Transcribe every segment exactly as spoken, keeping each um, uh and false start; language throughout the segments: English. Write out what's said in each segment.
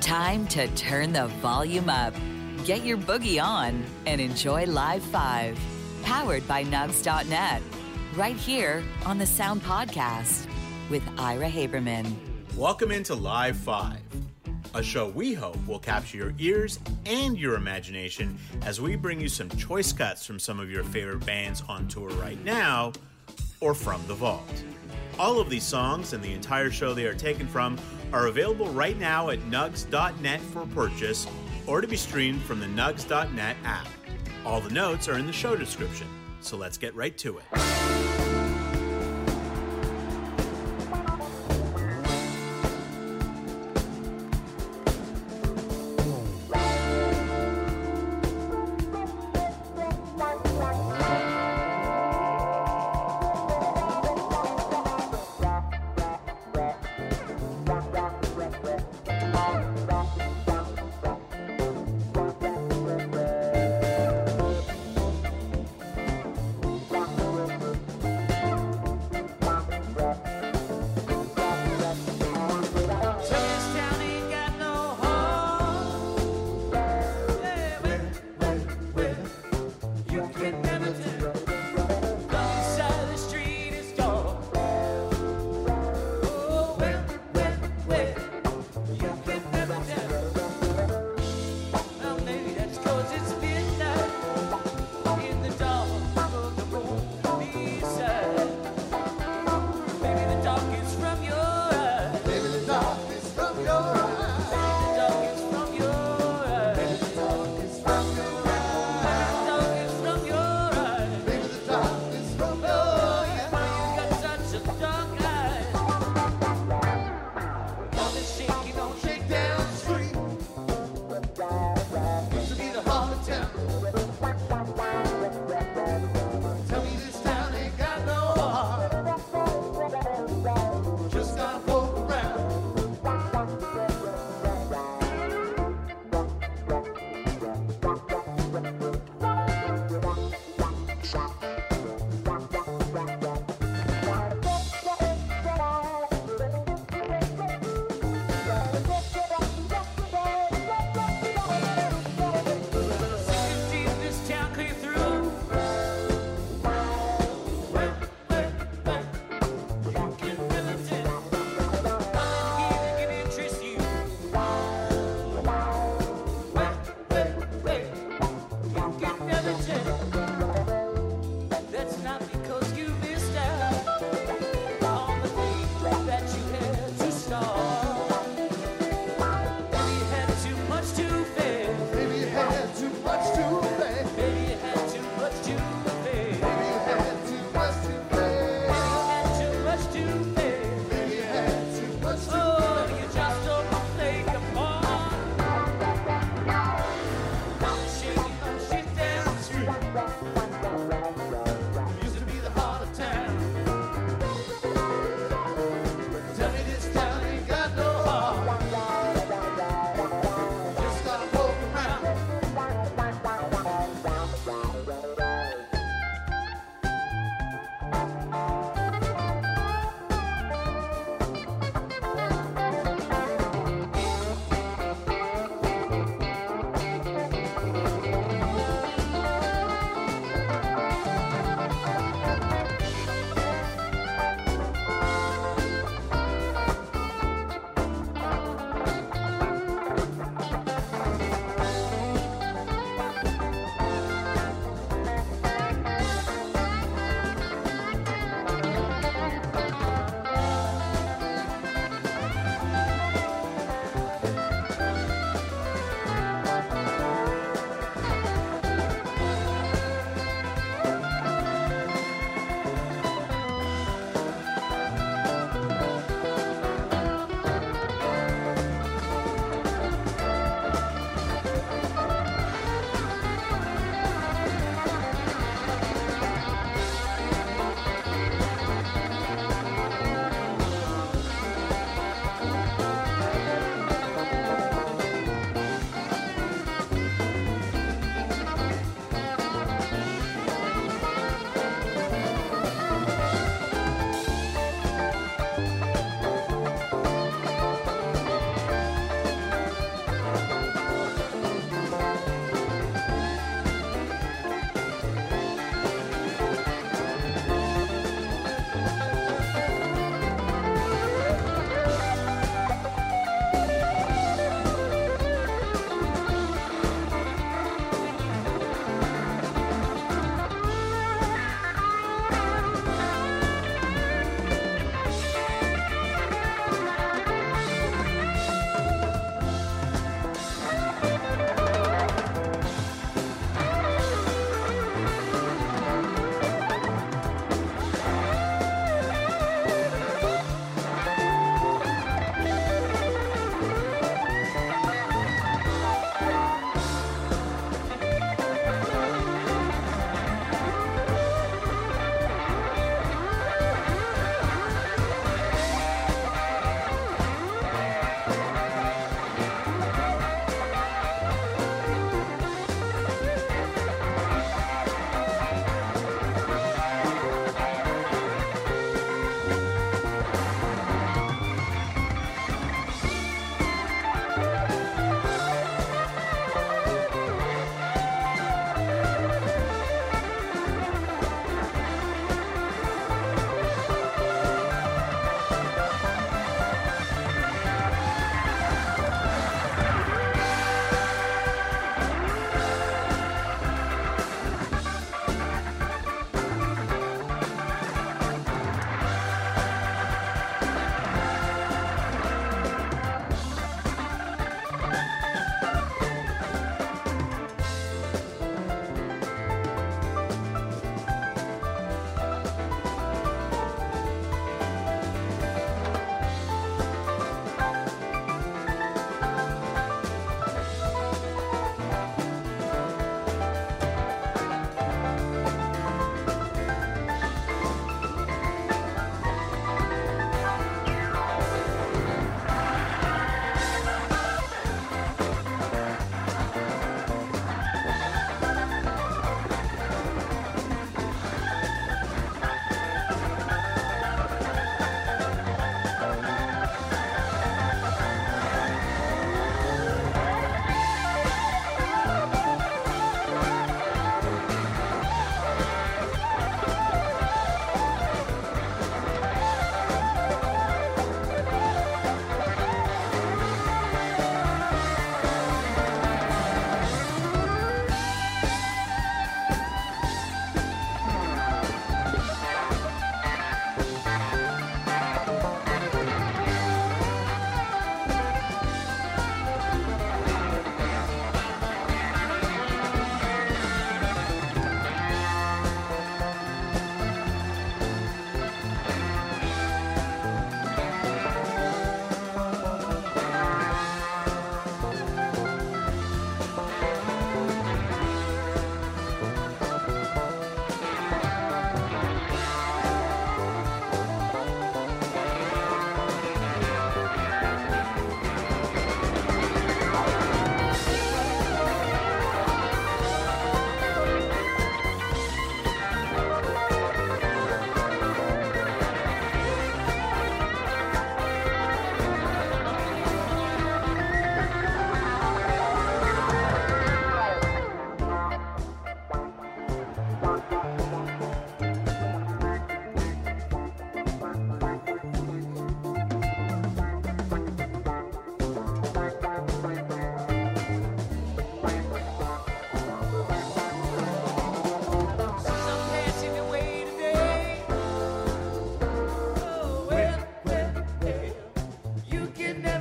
Time to turn the volume up. Get your boogie on and enjoy Live five, powered by Nugs dot net, right here on the Sound Podcast with Ira Haberman. Welcome into Live five, a show we hope will capture your ears and your imagination as we bring you some choice cuts from some of your favorite bands on tour right now or from the vault. All of these songs and the entire show they are taken from are available right now at Nugs dot net for purchase or to be streamed from the Nugs dot net app. All the notes are in the show description, so let's get right to it.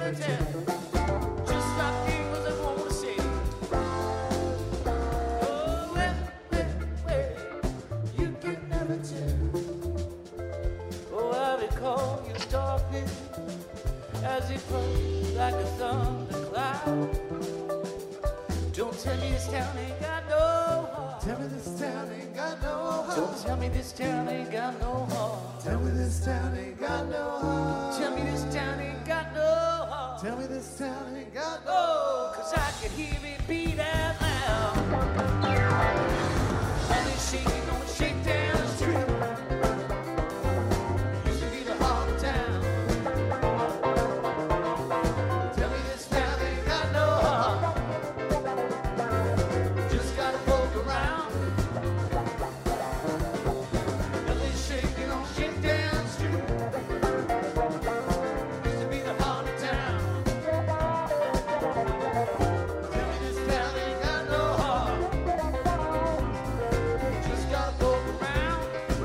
never tell. Just like eagles that wanna say. Oh, well, well, well, you can never tell. Oh, I recall your darkness as it comes like a thundercloud. Don't tell me this town ain't got no heart. Tell me this town ain't got no heart. Don't tell me this town ain't got no heart. Tell me this town ain't got no heart. Tell me this town ain't got no heart. Tell me this town ain't got no heart. Cause I can hear it beat out loud. And they shaking on shake down the street. Used to be the heart of town. Tell me this town ain't got no heart. Just gotta poke around. And they shaking on shake down the street. Used to be the heart of town. Tell me this town ain't got no heart. Just gotta poke around.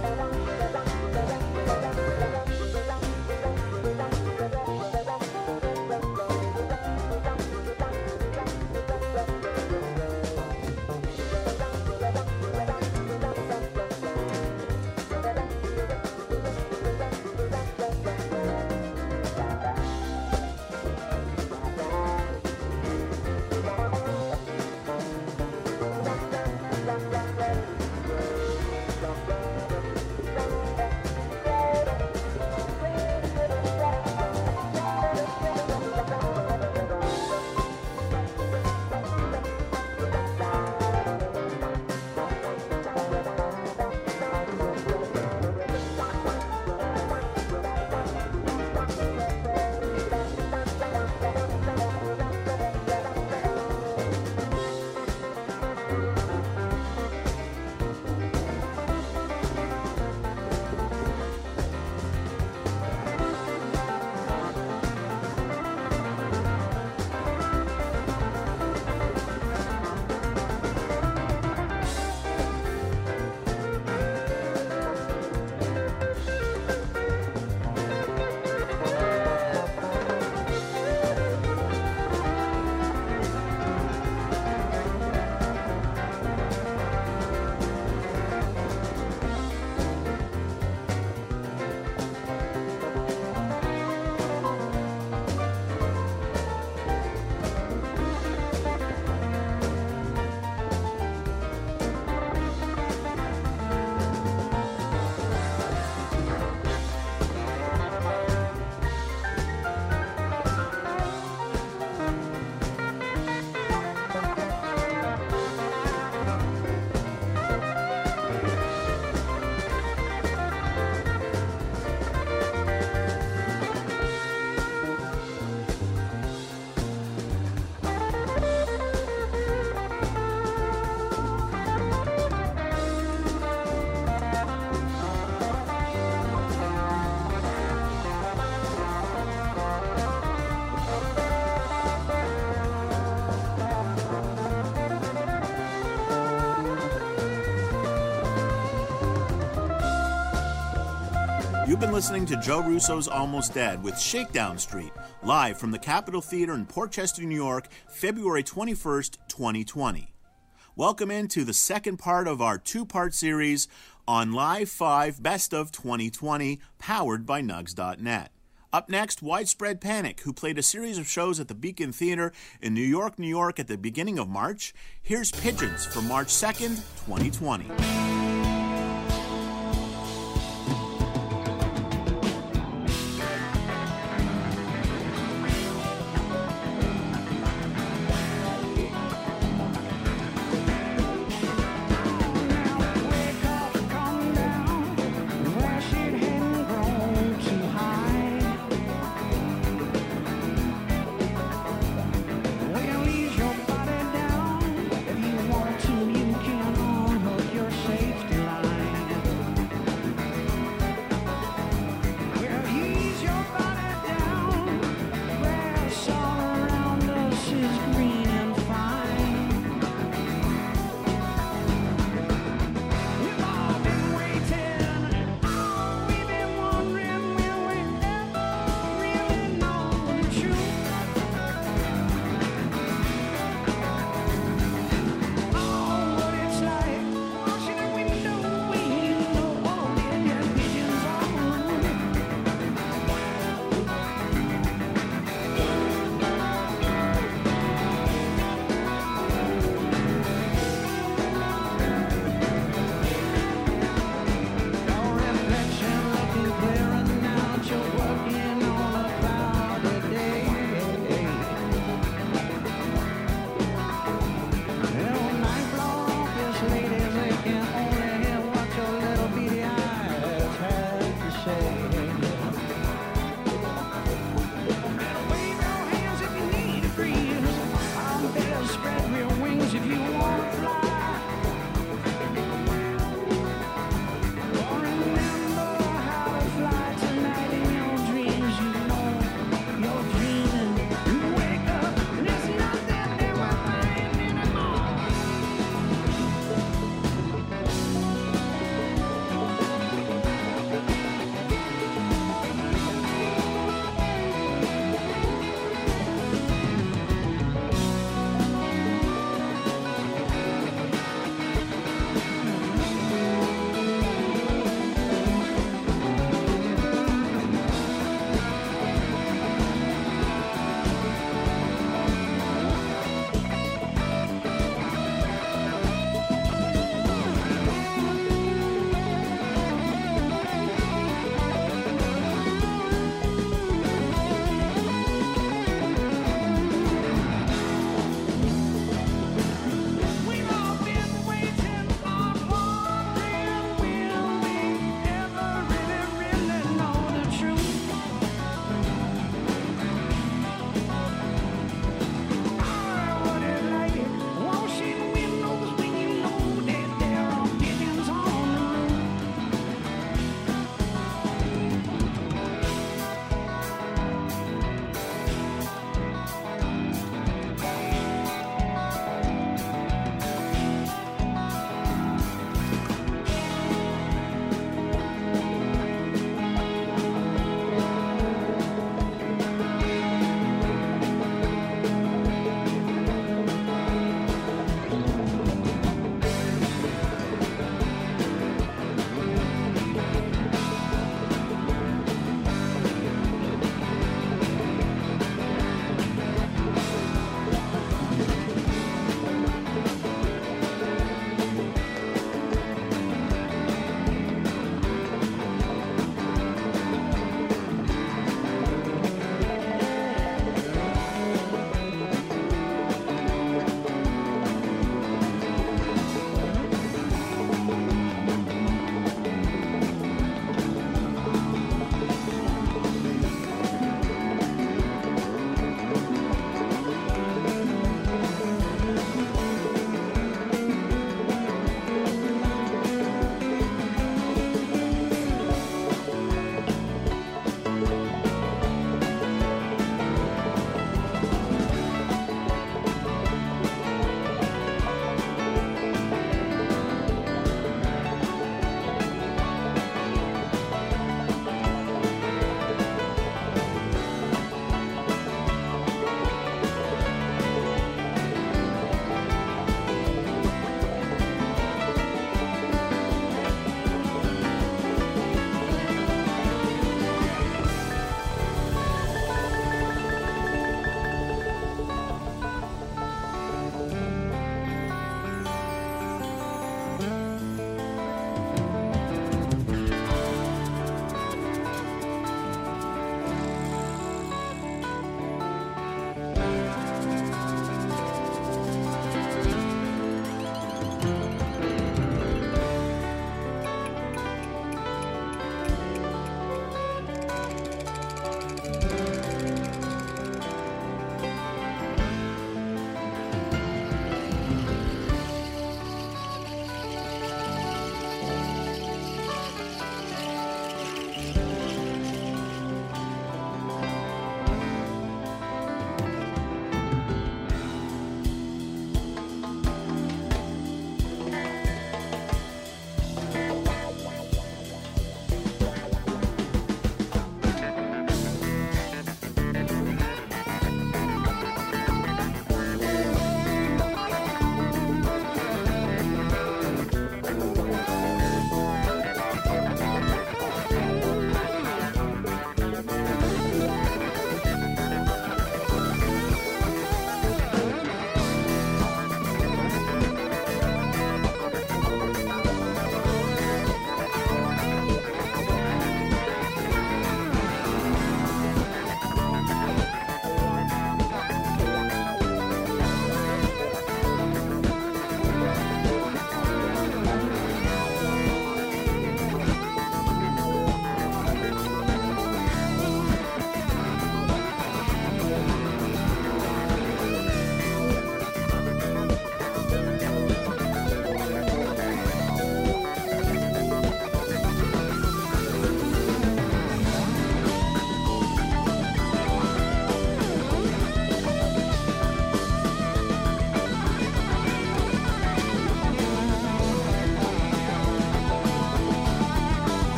You've been listening to Joe Russo's Almost Dead with Shakedown Street, live from the Capitol Theater in Port Chester, New York, February twenty-first, twenty twenty. Welcome into the second part of our two-part series on Live five Best of twenty twenty, powered by Nugs dot net. Up next, Widespread Panic, who played a series of shows at the Beacon Theater in New York, New York at the beginning of March. Here's Pigeons for March second, twenty twenty. Safety.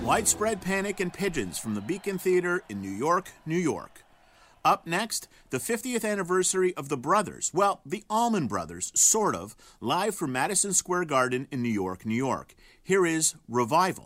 Widespread Panic and Pigeons from the Beacon Theater in New York, New York. Up next, the fiftieth anniversary of the Brothers, well, the Allman Brothers, sort of, live from Madison Square Garden in New York, New York. Here is Revival.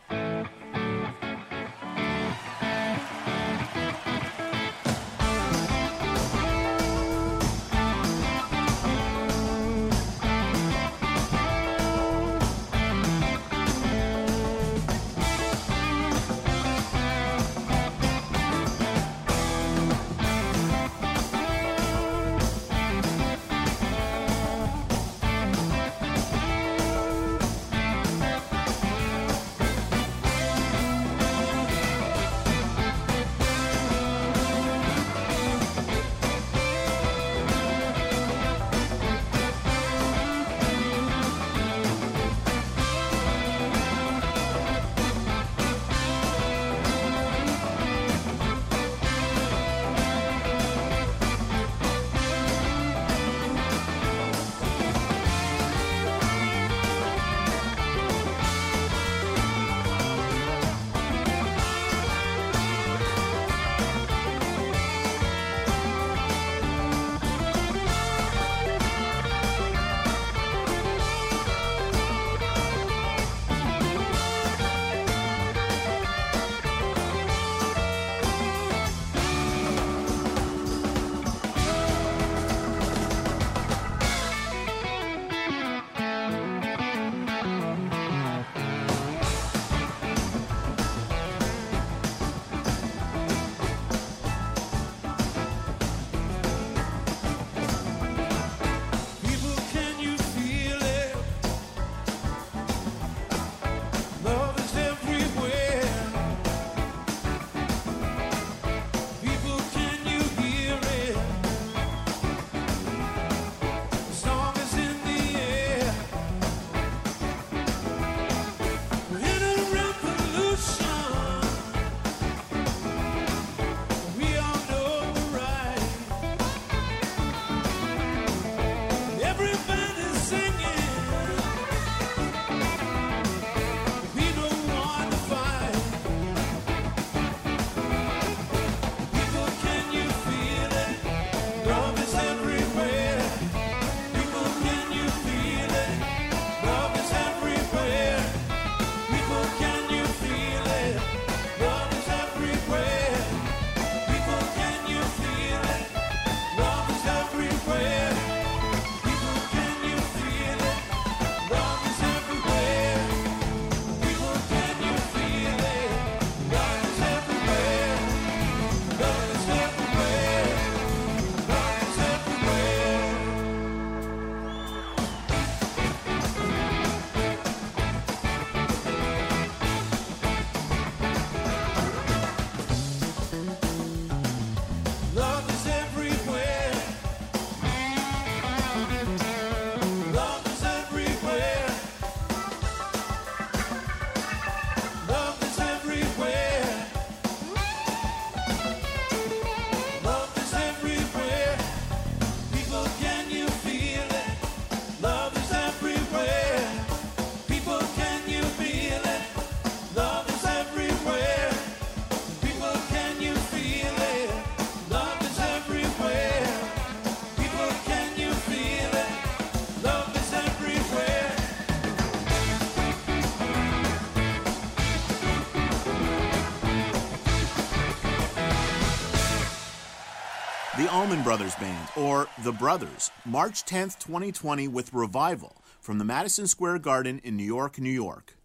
The Allman Brothers Band, or The Brothers, March tenth, twenty twenty with Revival from the Madison Square Garden in New York, New York.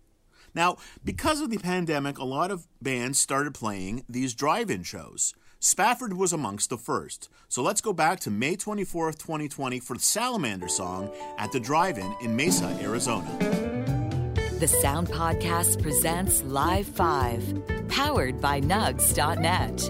Now, because of the pandemic, a lot of bands started playing these drive-in shows. Spafford was amongst the first. So let's go back to May twenty-fourth, twenty twenty for the Salamander Song at the Drive-In in Mesa, Arizona. The Sound Podcast presents Live five, powered by Nugs dot net.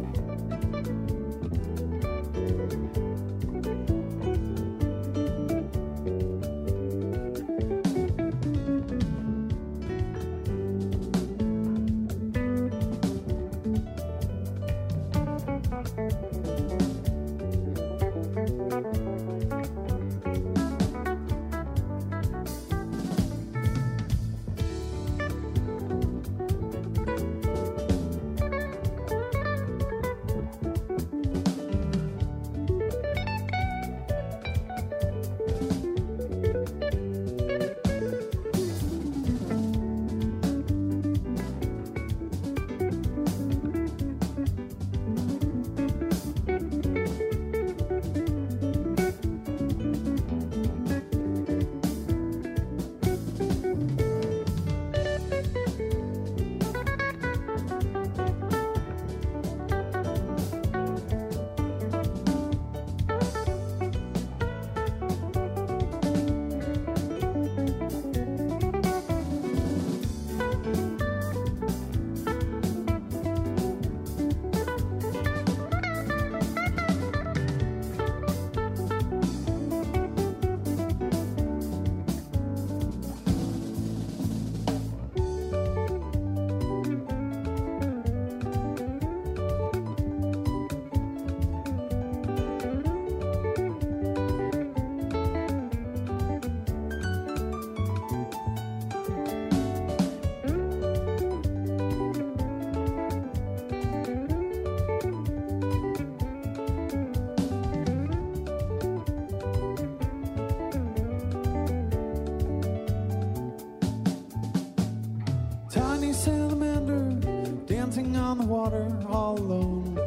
dancing on the water all alone.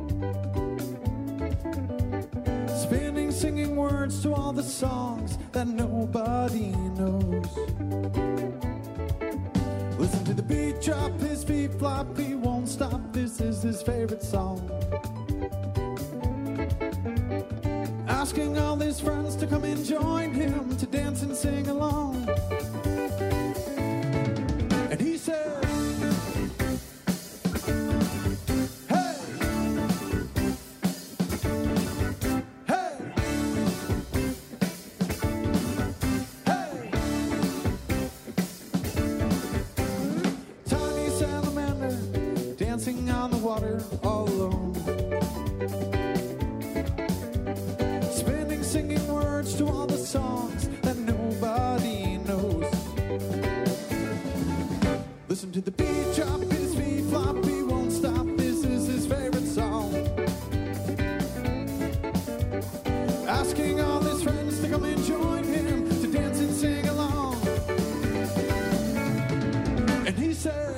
Spinning, singing words to all the songs that nobody knows. Listen to the beat drop, his feet flop, he won't stop, this is his favorite song. Asking all his friends to come and join him to dance and sing along. And he said, hey, hey, hey. Tiny salamander dancing on the water all alone. Singing words to all the songs that nobody knows. Listen to the beat drop, his feet flop, he won't stop, this is his favorite song. Asking all his friends to come and join him to dance and sing along. And he said,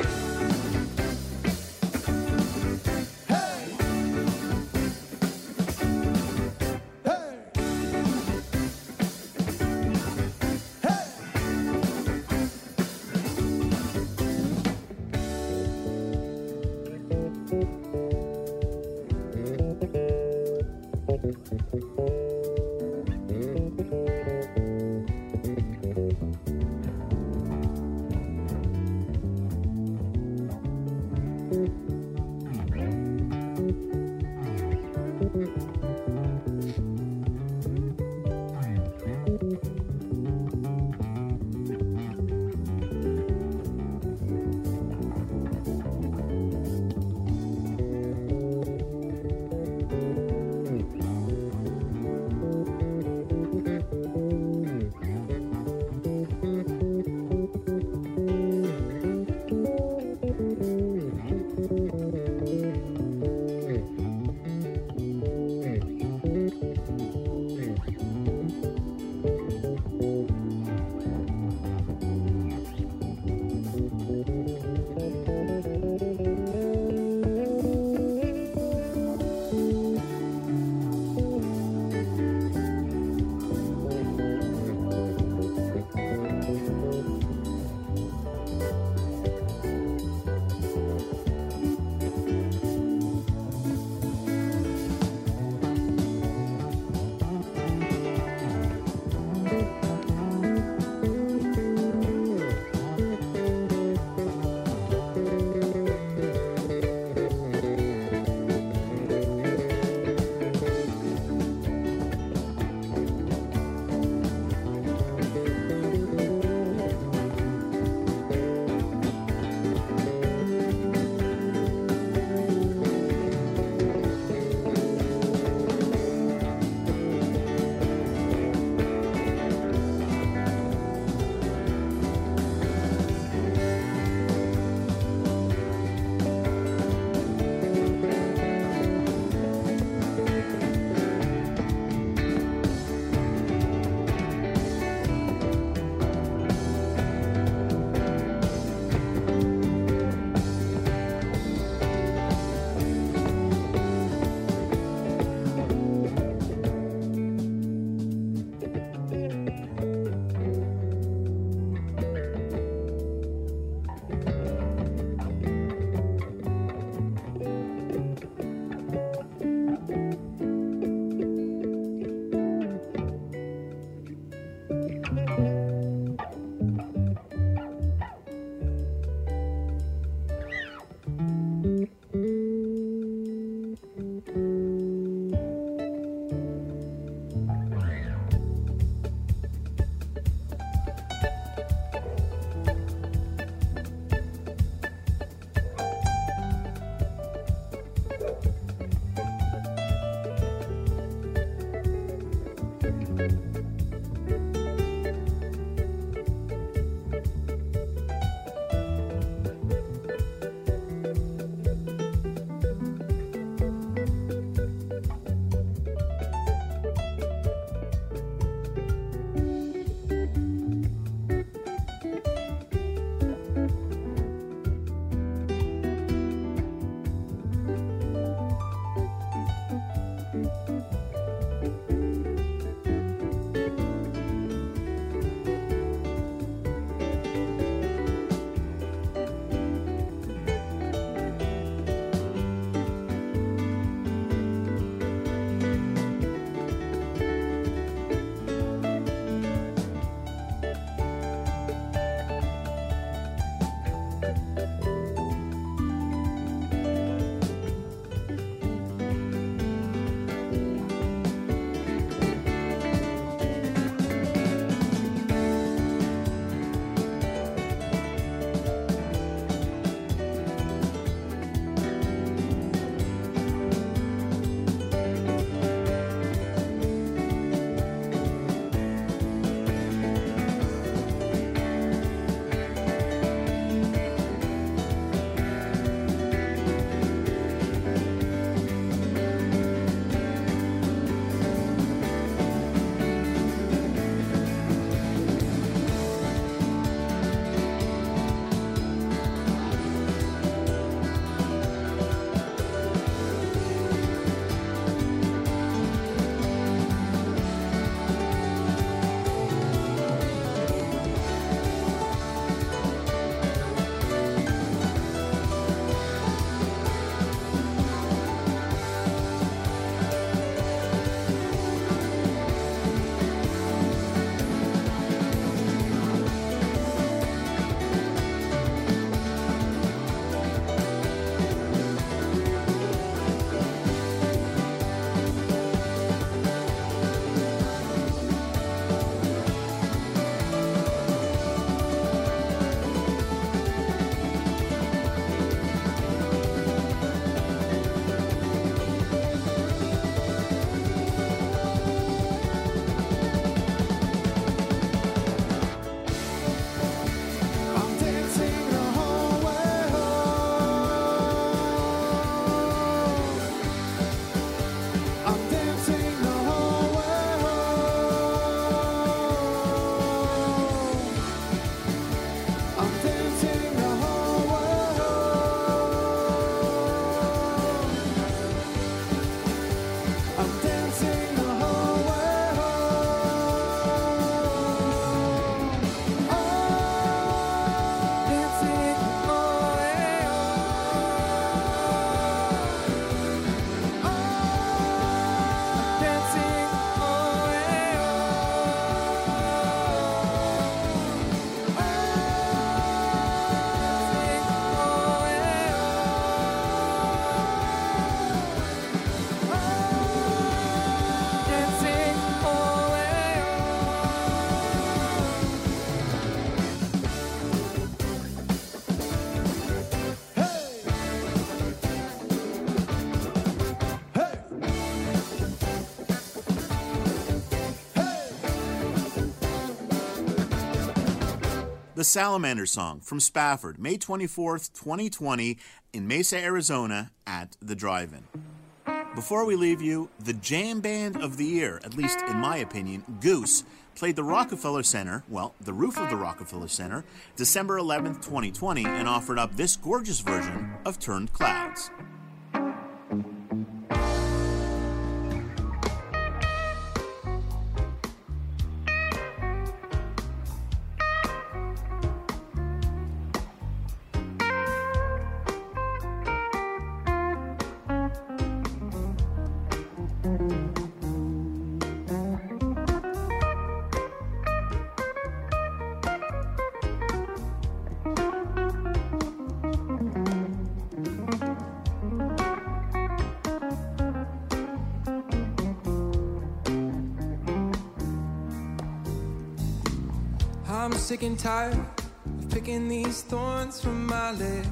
The Salamander Song from Spafford, May twenty-fourth, twenty twenty, in Mesa, Arizona, at the Drive-In. Before we leave you, the jam band of the year, at least in my opinion, Goose, played the Rockefeller Center, well, the roof of the Rockefeller Center, December eleventh, twenty twenty, and offered up this gorgeous version of Turned Clouds. I'm sick and tired of picking these thorns from my leg.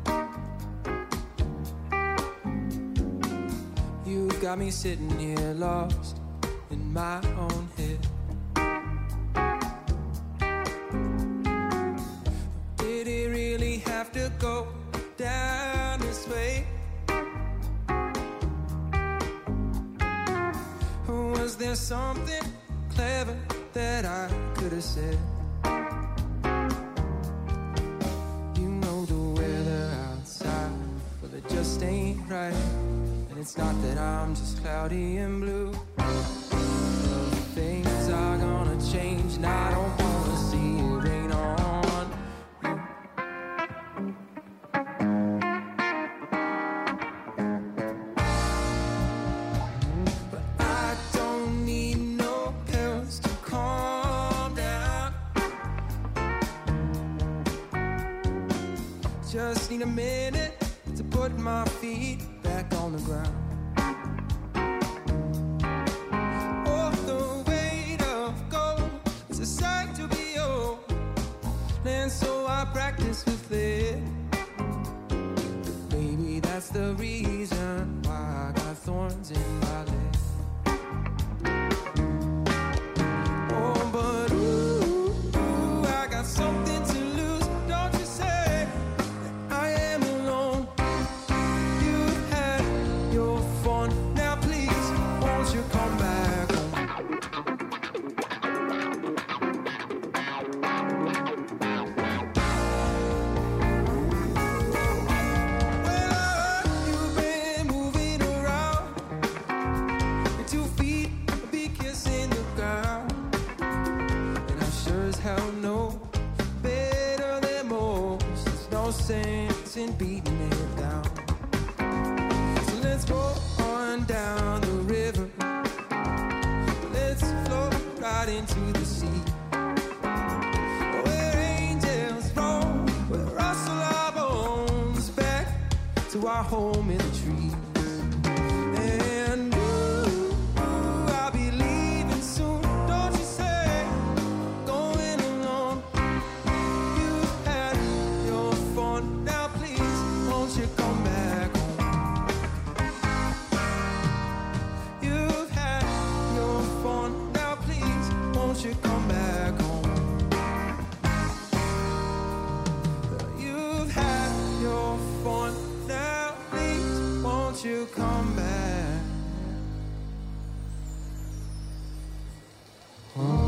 You've got me sitting here lost in my own head. Did it really have to go down this way? Or was there something clever that I could have said? Just ain't right, and it's not that I'm just cloudy and blue. Things are gonna change, and I don't wanna see it rain on you. But I don't need no pills to calm down. Just need a minute to put my feet back on the ground. Oh, the weight of gold is a sight to behold, and so I practice with it. Maybe that's the reason why I got thorns in my leg. Oh, but ooh, ooh, I got something to lose. Don't you say that I am alone? Now please, won't you come back home? Well, you've been moving around, your two feet be kissing the ground, and I sure as hell know better than most. There's no sense in beating it down. So let's go on down the river. Let's float right into the sea, where angels roll, where rustle our bones back to our home in the trees. And ooh, ooh, I'll be leaving soon. Don't you say, going alone. You've had your fun. Now please, won't you come back home? You've had your fun. Now please, won't you come back home? You've had your fun. Now please, won't you come back home?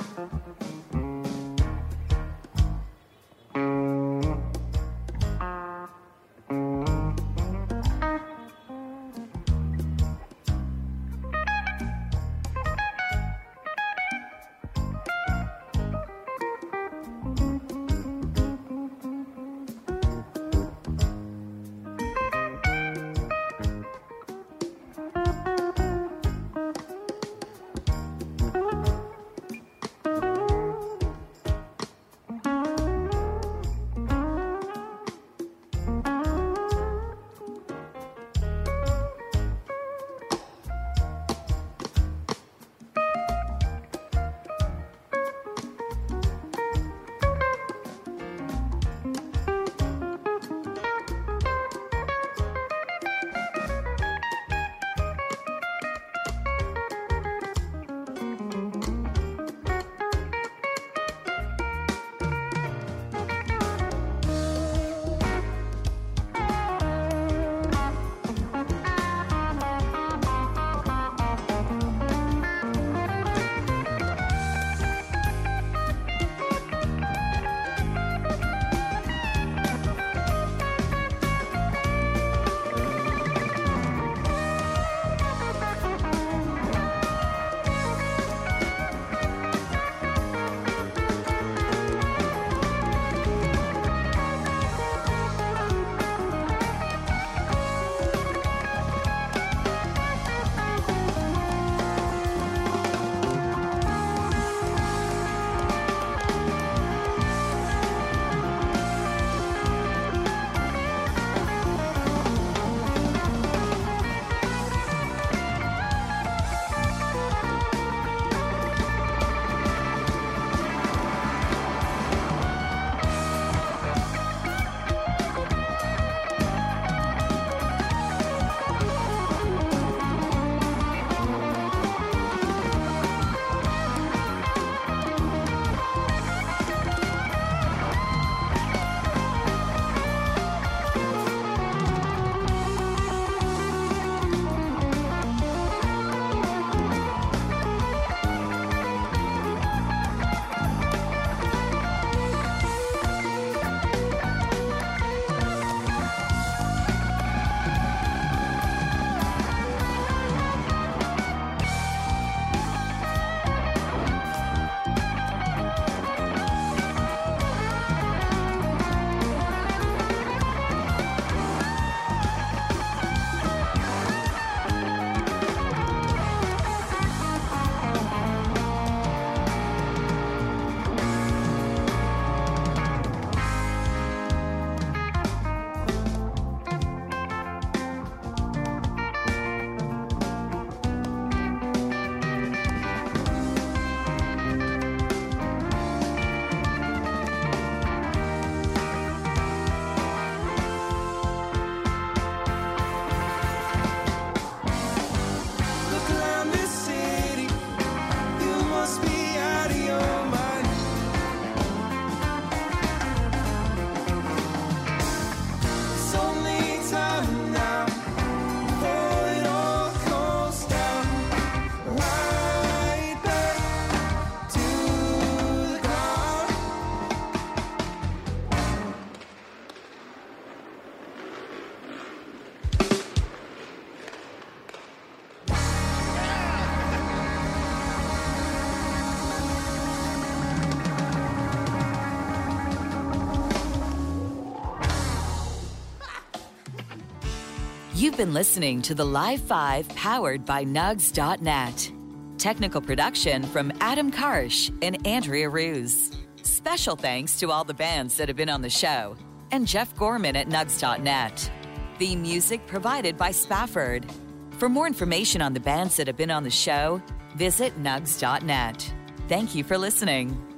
You've been listening to the Live five powered by Nugs dot net. Technical production from Adam Karsh and Andrea Ruse. Special thanks to all the bands that have been on the show and Jeff Gorman at Nugs dot net. Theme music provided by Spafford. For more information on the bands that have been on the show, visit Nugs dot net. Thank you for listening.